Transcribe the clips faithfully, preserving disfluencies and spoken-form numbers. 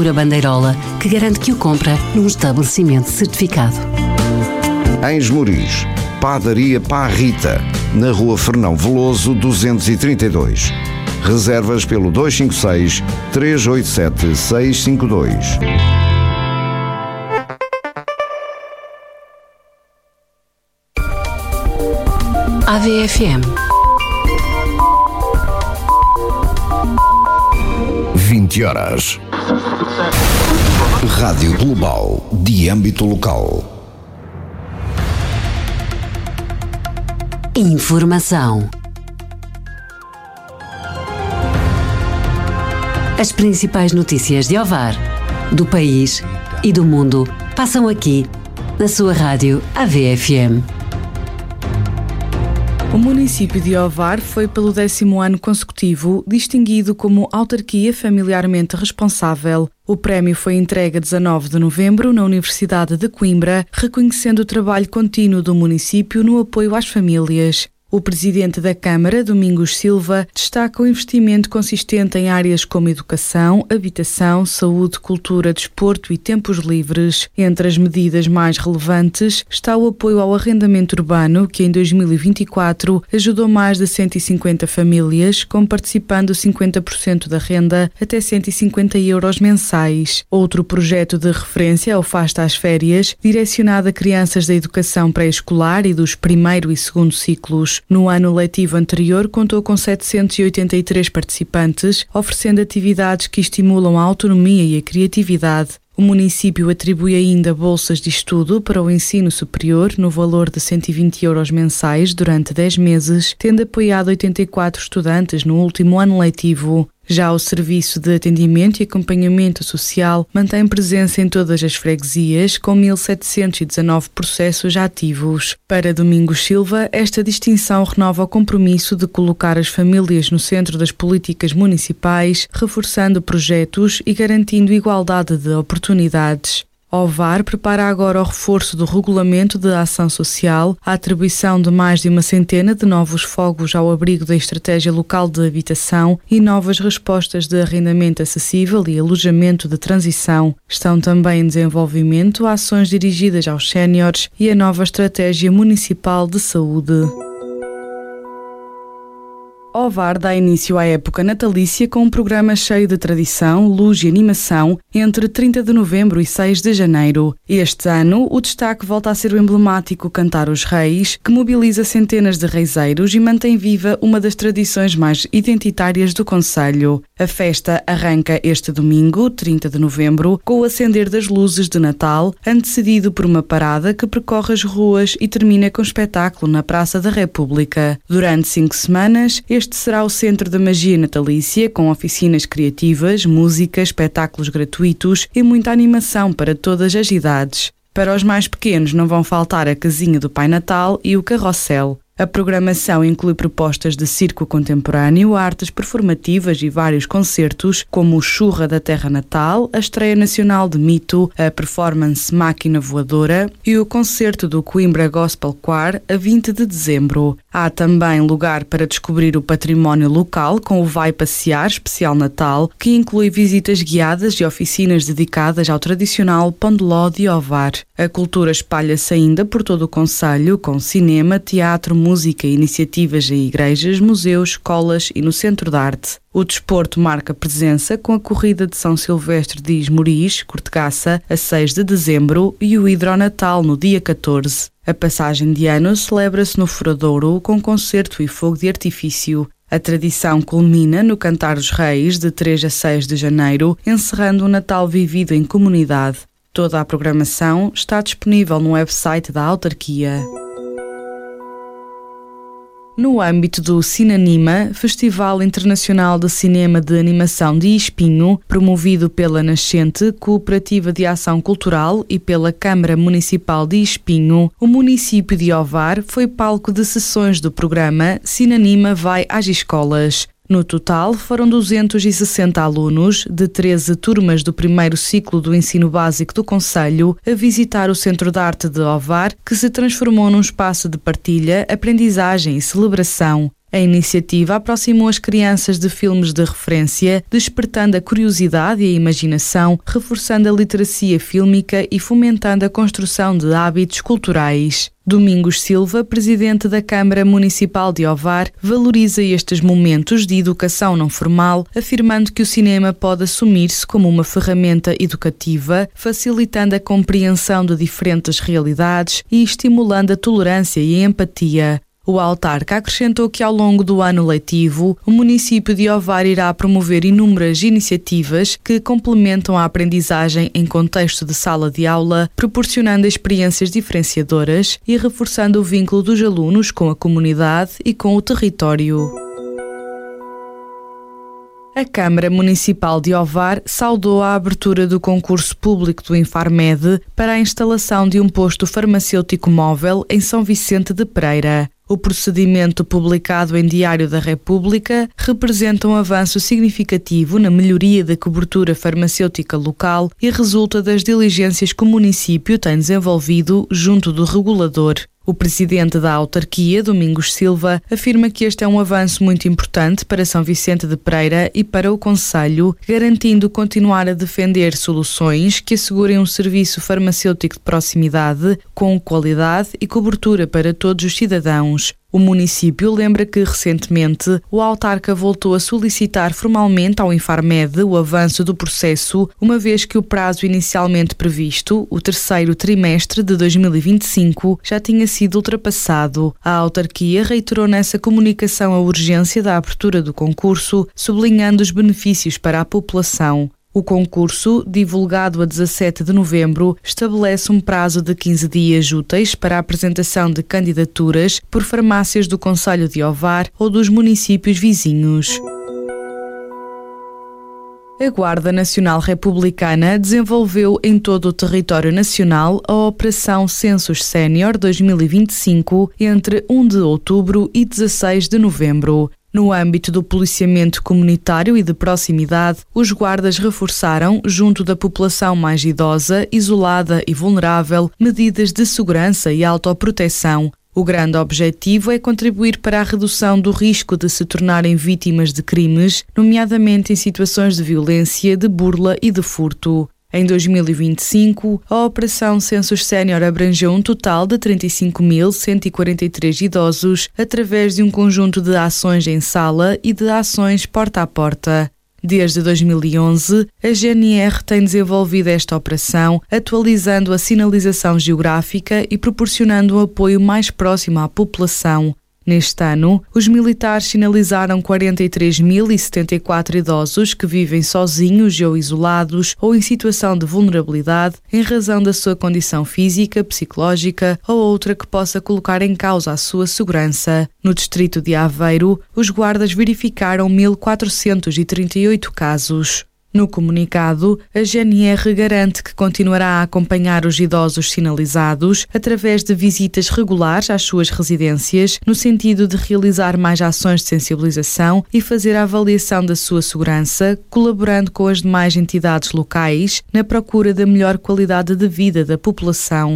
pura bandeirola que garante que o compra num estabelecimento certificado. Em Esmoriz, Padaria Pá Rita, na Rua Fernão Veloso duzentos e trinta e dois. Reservas pelo dois cinco seis, três oito sete, seis cinco dois. A V F M. vinte horas. Rádio Global, de âmbito local. Informação. As principais notícias de Ovar, do país e do mundo passam aqui, na sua rádio A V F M. O município de Ovar foi pelo décimo ano consecutivo distinguido como autarquia familiarmente responsável. O prémio foi entregue a dezanove de novembro na Universidade de Coimbra, reconhecendo o trabalho contínuo do município no apoio às famílias. O presidente da Câmara, Domingos Silva, destaca o investimento consistente em áreas como educação, habitação, saúde, cultura, desporto e tempos livres. Entre as medidas mais relevantes está o apoio ao arrendamento urbano, que em dois mil e vinte e quatro ajudou mais de cento e cinquenta famílias, com participando cinquenta por cento da renda até cento e cinquenta euros mensais. Outro projeto de referência é o Fasta às Férias, direcionado a crianças da educação pré-escolar e dos primeiro e segundo ciclos. No ano letivo anterior, contou com setecentos e oitenta e três participantes, oferecendo atividades que estimulam a autonomia e a criatividade. O município atribui ainda bolsas de estudo para o ensino superior no valor de cento e vinte euros mensais durante dez meses, tendo apoiado oitenta e quatro estudantes no último ano letivo. Já o Serviço de Atendimento e Acompanhamento Social mantém presença em todas as freguesias, com mil setecentos e dezanove processos ativos. Para Domingos Silva, esta distinção renova o compromisso de colocar as famílias no centro das políticas municipais, reforçando projetos e garantindo igualdade de oportunidades. Ovar prepara agora o reforço do Regulamento de Ação Social, a atribuição de mais de uma centena de novos fogos ao abrigo da Estratégia Local de Habitação e novas respostas de arrendamento acessível e alojamento de transição. Estão também em desenvolvimento ações dirigidas aos séniores e a nova Estratégia Municipal de Saúde. Ovar dá início à época natalícia com um programa cheio de tradição, luz e animação entre trinta de novembro e seis de janeiro. Este ano, o destaque volta a ser o emblemático Cantar os Reis, que mobiliza centenas de reiseiros e mantém viva uma das tradições mais identitárias do concelho. A festa arranca este domingo, trinta de novembro, com o acender das luzes de Natal, antecedido por uma parada que percorre as ruas e termina com espetáculo na Praça da República. Durante cinco semanas, este será o centro da magia natalícia, com oficinas criativas, música, espetáculos gratuitos e muita animação para todas as idades. Para os mais pequenos não vão faltar a casinha do Pai Natal e o carrossel. A programação inclui propostas de circo contemporâneo, artes performativas e vários concertos, como o Churra da Terra Natal, a estreia nacional de Mito, a performance Máquina Voadora e o concerto do Coimbra Gospel Choir a vinte de dezembro. Há também lugar para descobrir o património local com o Vai Passear Especial Natal, que inclui visitas guiadas e oficinas dedicadas ao tradicional pão de ló de Ovar. A cultura espalha-se ainda por todo o concelho, com cinema, teatro, música e iniciativas em igrejas, museus, escolas e no Centro de Arte. O desporto marca presença com a Corrida de São Silvestre de Esmoriz, Cortegaça, a seis de dezembro e o Hidronatal no dia catorze. A passagem de ano celebra-se no Furadouro com concerto e fogo de artifício. A tradição culmina no Cantar os Reis, de três a seis de janeiro, encerrando o Natal vivido em comunidade. Toda a programação está disponível no website da autarquia. No âmbito do Cinanima, Festival Internacional de Cinema de Animação de Espinho, promovido pela Nascente Cooperativa de Ação Cultural e pela Câmara Municipal de Espinho, o município de Ovar foi palco de sessões do programa Cinanima Vai às Escolas. No total, foram duzentos e sessenta alunos, de treze turmas do primeiro ciclo do ensino básico do concelho, a visitar o Centro de Arte de Ovar, que se transformou num espaço de partilha, aprendizagem e celebração. A iniciativa aproximou as crianças de filmes de referência, despertando a curiosidade e a imaginação, reforçando a literacia fílmica e fomentando a construção de hábitos culturais. Domingos Silva, presidente da Câmara Municipal de Ovar, valoriza estes momentos de educação não formal, afirmando que o cinema pode assumir-se como uma ferramenta educativa, facilitando a compreensão de diferentes realidades e estimulando a tolerância e a empatia. O autarca acrescentou que ao longo do ano letivo, o município de Ovar irá promover inúmeras iniciativas que complementam a aprendizagem em contexto de sala de aula, proporcionando experiências diferenciadoras e reforçando o vínculo dos alunos com a comunidade e com o território. A Câmara Municipal de Ovar saudou a abertura do concurso público do Infarmed para a instalação de um posto farmacêutico móvel em São Vicente de Pereira. O procedimento, publicado em Diário da República, representa um avanço significativo na melhoria da cobertura farmacêutica local e resulta das diligências que o município tem desenvolvido junto do regulador. O presidente da autarquia, Domingos Silva, afirma que este é um avanço muito importante para São Vicente de Pereira e para o concelho, garantindo continuar a defender soluções que assegurem um serviço farmacêutico de proximidade, com qualidade e cobertura para todos os cidadãos. O município lembra que, recentemente, o autarca voltou a solicitar formalmente ao Infarmed o avanço do processo, uma vez que o prazo inicialmente previsto, o terceiro trimestre de dois mil e vinte e cinco, já tinha sido ultrapassado. A autarquia reiterou nessa comunicação a urgência da abertura do concurso, sublinhando os benefícios para a população. O concurso, divulgado a dezassete de novembro, estabelece um prazo de quinze dias úteis para a apresentação de candidaturas por farmácias do concelho de Ovar ou dos municípios vizinhos. A Guarda Nacional Republicana desenvolveu em todo o território nacional a Operação Census Sénior dois mil e vinte e cinco entre primeiro de outubro e dezasseis de novembro. No âmbito do policiamento comunitário e de proximidade, os guardas reforçaram, junto da população mais idosa, isolada e vulnerável, medidas de segurança e autoproteção. O grande objetivo é contribuir para a redução do risco de se tornarem vítimas de crimes, nomeadamente em situações de violência, de burla e de furto. Em dois mil e vinte e cinco, a Operação Census Sénior abrangeu um total de trinta e cinco mil cento e quarenta e três idosos através de um conjunto de ações em sala e de ações porta a porta. Desde dois mil e onze, a G N R tem desenvolvido esta operação, atualizando a sinalização geográfica e proporcionando um apoio mais próximo à população. Neste ano, os militares sinalizaram quarenta e três mil e setenta e quatro idosos que vivem sozinhos ou isolados ou em situação de vulnerabilidade em razão da sua condição física, psicológica ou outra que possa colocar em causa a sua segurança. No distrito de Aveiro, os guardas verificaram mil quatrocentos e trinta e oito casos. No comunicado, a G N R garante que continuará a acompanhar os idosos sinalizados através de visitas regulares às suas residências, no sentido de realizar mais ações de sensibilização e fazer a avaliação da sua segurança, colaborando com as demais entidades locais na procura da melhor qualidade de vida da população.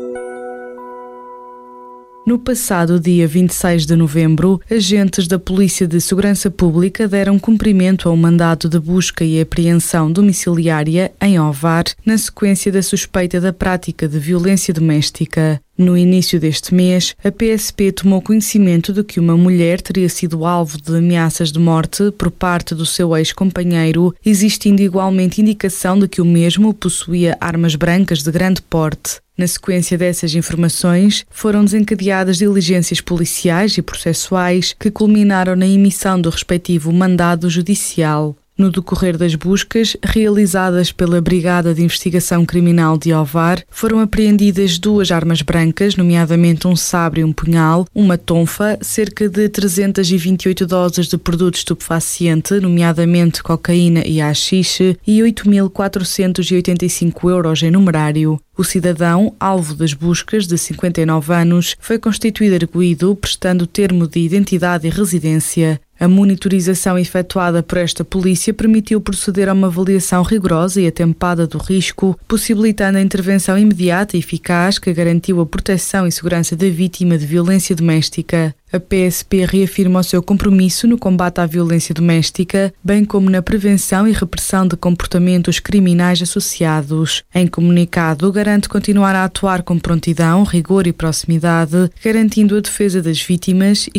No passado dia vinte e seis de novembro, agentes da Polícia de Segurança Pública deram cumprimento ao mandado de busca e apreensão domiciliária em Ovar, na sequência da suspeita da prática de violência doméstica. No início deste mês, a P S P tomou conhecimento de que uma mulher teria sido alvo de ameaças de morte por parte do seu ex-companheiro, existindo igualmente indicação de que o mesmo possuía armas brancas de grande porte. Na sequência dessas informações, foram desencadeadas diligências policiais e processuais que culminaram na emissão do respectivo mandado judicial. No decorrer das buscas, realizadas pela Brigada de Investigação Criminal de Ovar, foram apreendidas duas armas brancas, nomeadamente um sabre e um punhal, uma tonfa, cerca de trezentas e vinte e oito doses de produto estupefaciente, nomeadamente cocaína e haxixe, e oito mil quatrocentos e oitenta e cinco euros em numerário. O cidadão, alvo das buscas, de cinquenta e nove anos, foi constituído arguido, prestando termo de identidade e residência. A monitorização efetuada por esta polícia permitiu proceder a uma avaliação rigorosa e atempada do risco, possibilitando a intervenção imediata e eficaz que garantiu a proteção e segurança da vítima de violência doméstica. A P S P reafirma o seu compromisso no combate à violência doméstica, bem como na prevenção e repressão de comportamentos criminais associados. Em comunicado, garante continuar a atuar com prontidão, rigor e proximidade, garantindo a defesa das vítimas e